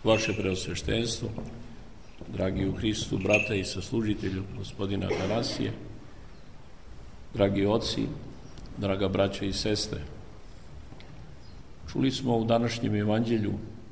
Vaše preosveštenstvo, dragi u Hristu, brata i saslužitelju, gospodina Atanasije, dragi oci, draga braća i sestre. Čuli smo u današnjem evanđelju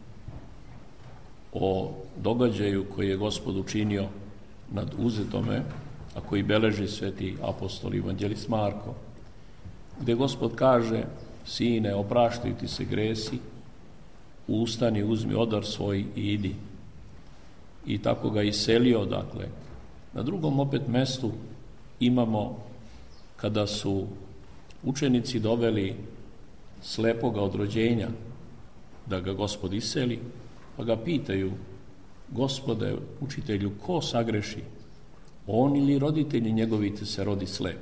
o događaju koji je Gospod učinio nad Uzetome, a koji beleži sveti apostol evanđelist Marko, gde Gospod kaže: sine, opraštaju ti se gresi, ustani, uzmi odar svoj i idi. I tako ga iselio, dakle. Na drugom opet mestu imamo kada su učenici doveli slepoga od rođenja da ga Gospod iseli, pa ga pitaju: Gospode, učitelju, ko sagreši, on ili roditelji njegovi te se rodi slep?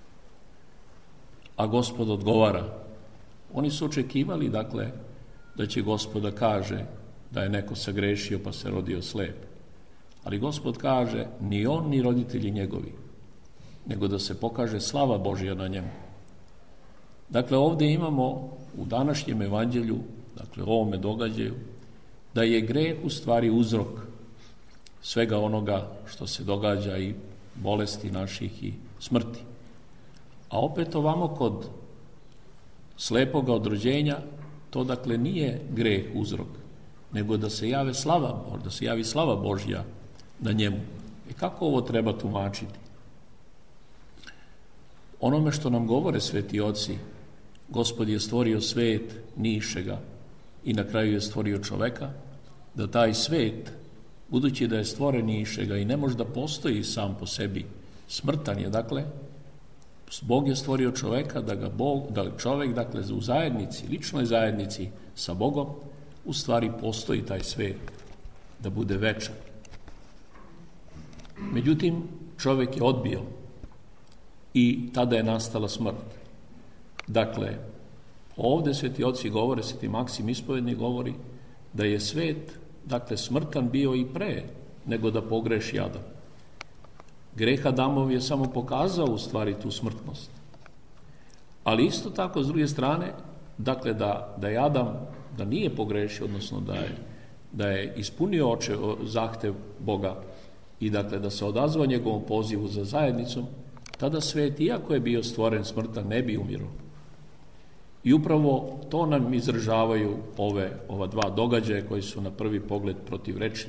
A Gospod odgovara. Oni su očekivali, dakle, da će Gospod da kaže da je neko sagrešio pa se rodio slep. Ali Gospod kaže: ni on ni roditelji njegovi, nego da se pokaže slava Božja na njemu. Dakle, ovdje imamo u današnjem evanđelju, dakle u ovome događaju, da je greh u stvari uzrok svega onoga što se događa, i bolesti naših i smrti. A opet ovamo kod slepoga od rođenja, to dakle nije greh uzrok, nego da se javi slava Božja na njemu. I kako ovo treba tumačiti? Onome što nam govore sveti oci, Gospod je stvorio svet nišega i na kraju je stvorio čoveka, da taj svet, budući da je stvoren nišega i ne može da postoji sam po sebi, smrtan je, dakle, Bog je stvorio čoveka da čovek, dakle, u zajednici, ličnoj zajednici sa Bogom, u stvari postoji taj svet, da bude večan. Međutim, čovek je odbio i tada je nastala smrt. Dakle, ovde sveti oci govore, sveti Maksim Ispovedni govori da je svet, dakle, smrtan bio i pre nego da pogreši Adam. Greh Adamov je samo pokazao u stvari tu smrtnost. Ali isto tako, s druge strane, dakle, da je Adam, da nije pogrešio, odnosno da je ispunio zahtev Boga i dakle da se odazvao njegovom pozivu za zajednicom, tada svet, iako je bio stvoren smrtan, ne bi umirao. I upravo to nam izražavaju ova dva događaja koji su na prvi pogled protivrečni.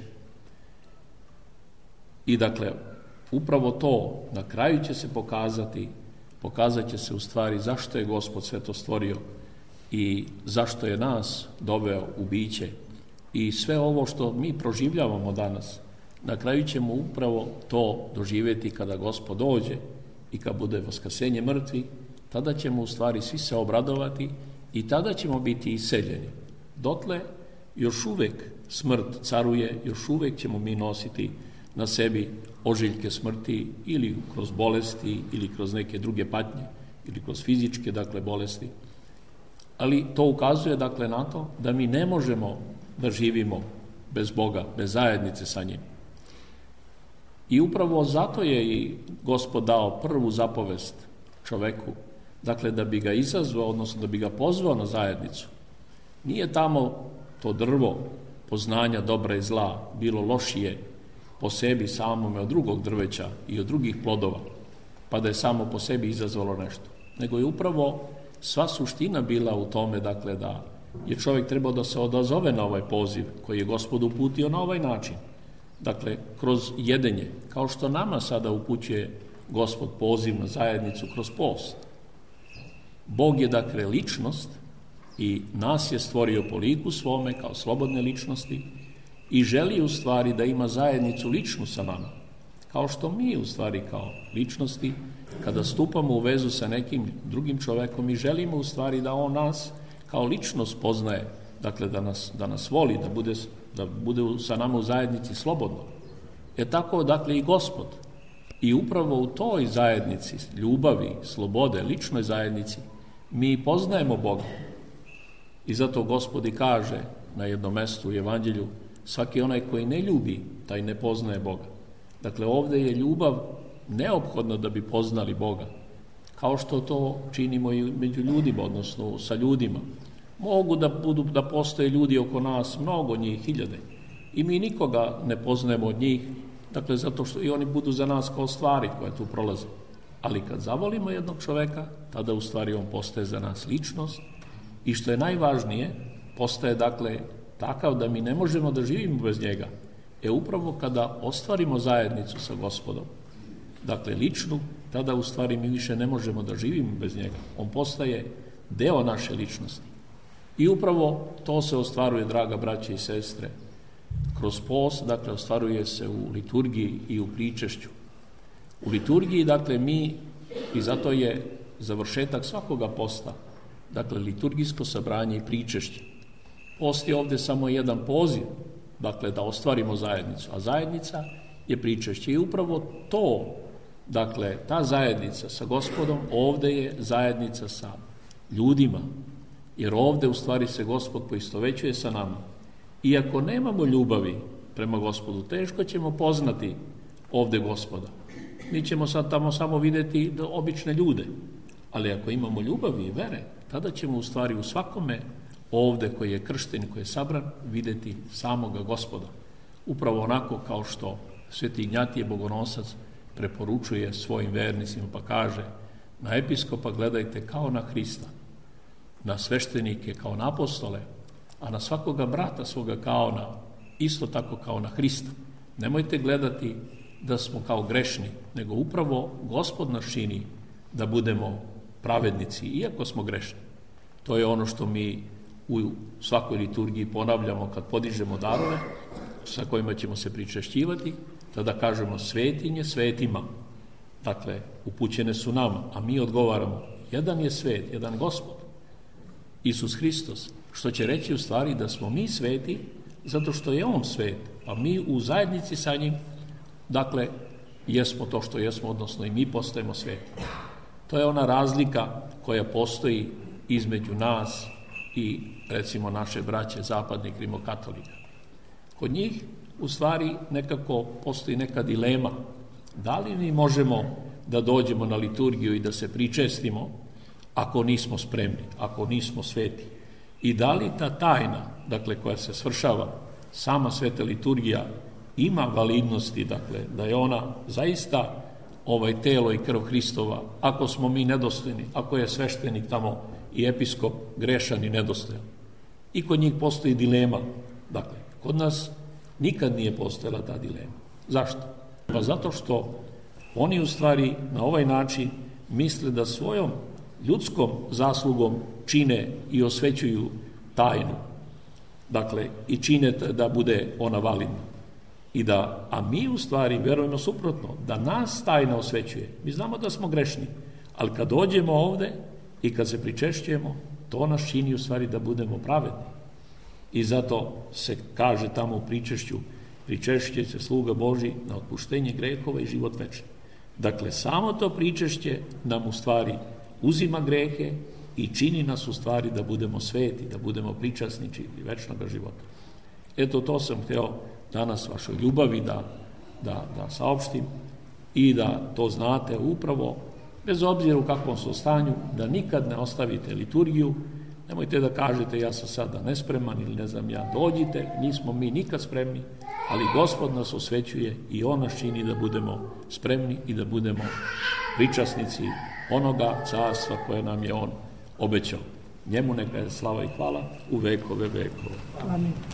I dakle, upravo to na kraju će se pokazat će se u stvari zašto je Gospod sve to stvorio i zašto je nas doveo u biće. I sve ovo što mi proživljavamo danas, na kraju ćemo upravo to doživjeti kada Gospod dođe i kad bude vaskrsenje mrtvi, tada ćemo u stvari svi se obradovati i tada ćemo biti iseljeni. Dotle još uvek smrt caruje, još uvek ćemo mi nositi na sebi ožiljke smrti, ili kroz bolesti, ili kroz neke druge patnje, ili kroz fizičke, dakle, bolesti. Ali to ukazuje, dakle, na to da mi ne možemo da živimo bez Boga, bez zajednice sa njim. I upravo zato je i Gospod dao prvu zapovest čoveku, dakle, da bi ga izazvao, odnosno da bi ga pozvao na zajednicu. Nije tamo to drvo poznanja dobra i zla bilo lošije po sebi samome od drugog drveća i od drugih plodova, pa da je samo po sebi izazvalo nešto. Nego je upravo sva suština bila u tome, dakle, da je čovjek trebao da se odazove na ovaj poziv koji je Gospod uputio na ovaj način. Dakle, kroz jedenje, kao što nama sada upućuje Gospod poziv na zajednicu kroz post. Bog je, dakle, ličnost i nas je stvorio po liku svome kao slobodne ličnosti i želi u stvari da ima zajednicu ličnu sa nama. Kao što mi u stvari kao ličnosti, kada stupamo u vezu sa nekim drugim čovekom, i želimo u stvari da on nas kao ličnost poznaje, dakle da nas voli, da bude sa nama u zajednici slobodno. Tako, dakle, i Gospod. I upravo u toj zajednici, ljubavi, slobode, ličnoj zajednici, mi poznajemo Boga. I zato Gospod i kaže na jednom mestu u Evanđelju: svaki onaj koji ne ljubi, taj ne poznaje Boga. Dakle, ovdje je ljubav neophodna da bi poznali Boga, kao što to činimo i među ljudima, odnosno sa ljudima. Mogu da postoje ljudi oko nas, mnogo njih, hiljade, i mi nikoga ne poznajemo od njih, dakle zato što i oni budu za nas kao stvari koje tu prolaze. Ali kad zavolimo jednog čoveka, tada u stvari on postaje za nas ličnost i što je najvažnije, postaje dakle takav da mi ne možemo da živimo bez njega. Upravo kada ostvarimo zajednicu sa Gospodom, dakle ličnu, tada u stvari mi više ne možemo da živimo bez njega. On postaje deo naše ličnosti. I upravo to se ostvaruje, draga braće i sestre, kroz post, dakle ostvaruje se u liturgiji i u pričešću. U liturgiji, dakle, mi, i zato je završetak svakoga posta, dakle, liturgijsko sabranje i pričešće. Post je ovde samo jedan poziv, dakle, da ostvarimo zajednicu, a zajednica je pričešće. I upravo to, dakle, ta zajednica sa Gospodom, ovde je zajednica sa ljudima, jer ovde u stvari se Gospod poistovećuje sa nama. Iako nemamo ljubavi prema Gospodu, teško ćemo poznati ovde Gospoda. Mi ćemo sad tamo samo videti obične ljude, ali ako imamo ljubavi i vere, tada ćemo u stvari u svakome ovde koji je kršten, koji je sabran, videti samoga Gospoda. Upravo onako kao što Sveti Ignjatije Bogonosac preporučuje svojim vernicima, pa kaže: na episkopa gledajte kao na Hrista, na sveštenike kao na apostole, a na svakoga brata svoga kao na, isto tako kao na Hrista. Nemojte gledati da smo kao grešni, nego upravo Gospod nas čini da budemo pravednici, iako smo grešni. To je ono što mi u svakoj liturgiji ponavljamo kad podižemo darove sa kojima ćemo se pričešćivati, tada kažemo svetinje svetima. Dakle, upućene su nama, a mi odgovaramo: jedan je svet, jedan Gospod, Isus Hristos, što će reći u stvari da smo mi sveti zato što je On svet, a mi u zajednici sa njim, dakle, jesmo to što jesmo, odnosno i mi postajemo sveti. To je ona razlika koja postoji između nas i, recimo, naše braće zapadnih rimokatolika. Kod njih, u stvari, nekako postoji neka dilema. Da li mi možemo da dođemo na liturgiju i da se pričestimo ako nismo spremni, ako nismo sveti? I da li ta tajna, dakle, koja se svršava, sama sveta liturgija, ima validnosti, dakle, da je ona zaista telo i krv Hristova, ako smo mi nedostojni, ako je sveštenik tamo i episkop grešan i nedostojan. I kod njih postoji dilema. Dakle, kod nas nikad nije postojala ta dilema. Zašto? Pa zato što oni u stvari na ovaj način misle da svojom ljudskom zaslugom čine i osvećuju tajnu. Dakle, i čine da bude ona validna. A mi u stvari verujemo suprotno, da nas tajna osvećuje. Mi znamo da smo grešni, ali kad dođemo ovde i kad se pričešćujemo, to nas čini u stvari da budemo pravedni. I zato se kaže tamo u pričešću: pričešće se sluga Božji na otpuštenje grehova i život večni. Dakle, samo to pričešće nam u stvari uzima grehe i čini nas u stvari da budemo sveti, da budemo pričasnici večnog života. Eto, to sam hteo danas vašoj ljubavi da saopštim i da to znate upravo, bez obzira u kakvom su stanju, da nikad ne ostavite liturgiju. Nemojte da kažete: ja sam sada nespreman ili ne znam ja. Dođite, nismo mi nikad spremni, ali Gospod nas osvećuje i On nas čini da budemo spremni i da budemo pričasnici onoga carstva koje nam je On obećao. Njemu neka je slava i hvala u vekove vekova. Amin.